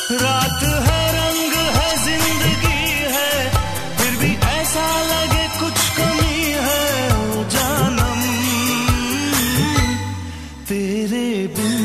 रात है रंग है जिंदगी है, फिर भी ऐसा लगे कुछ कमी है। ओ जानम तेरे बिन।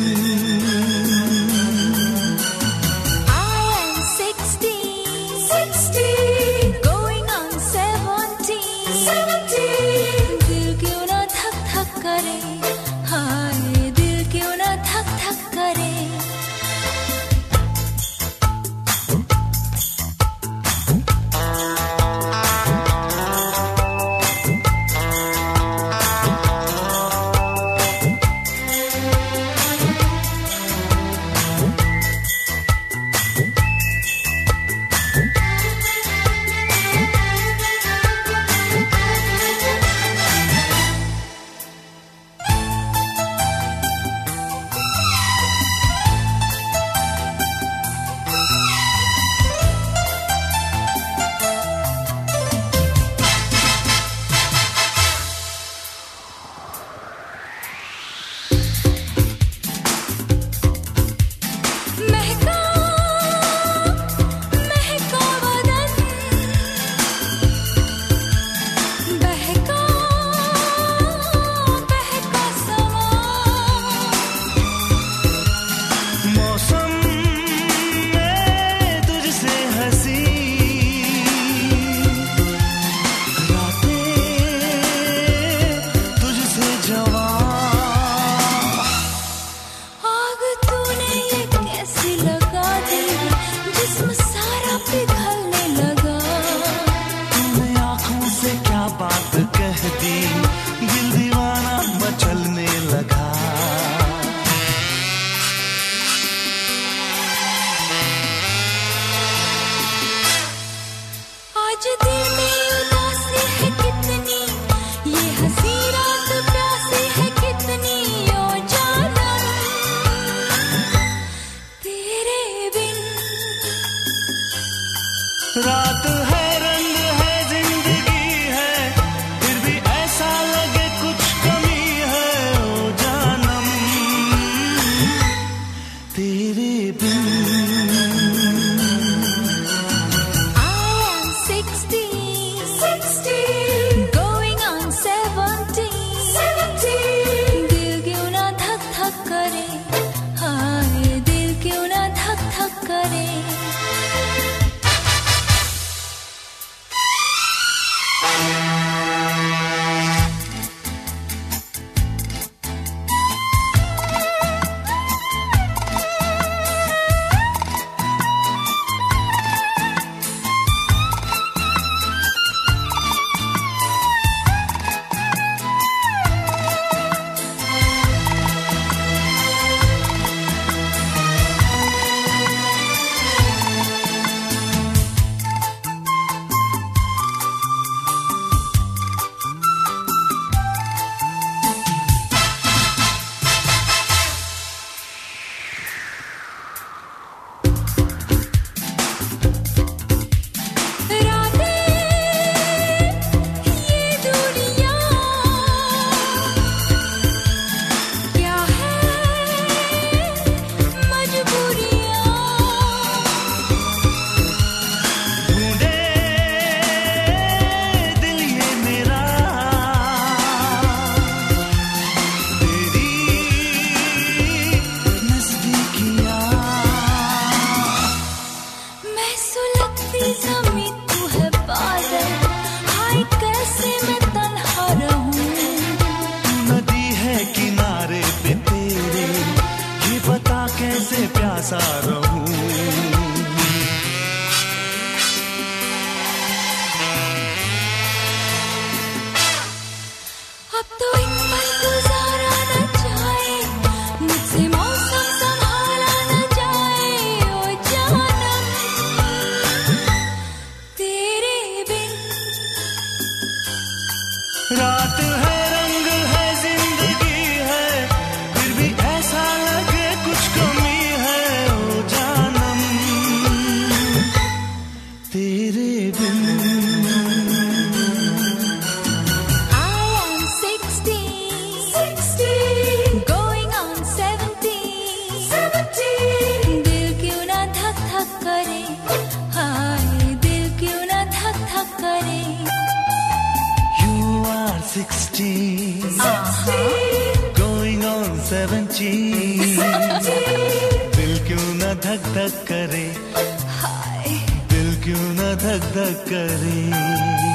रात है रंग है जिंदगी है, फिर भी ऐसा लगे कुछ कमी है। ओ जानम तेरे बिन। कैसे प्यासा रहूं। अब तो एक पल गुजारा न जाए, मुझसे मौसम संभाला न जाए। ओ जानम तेरे बिन। रात है रंग है जिंदगी है, फिर भी ऐसा लगे कुछ कमी है। ओ 16, going on 17. दिल क्यों ना धक धक करे, दिल क्यों ना धक धक करे.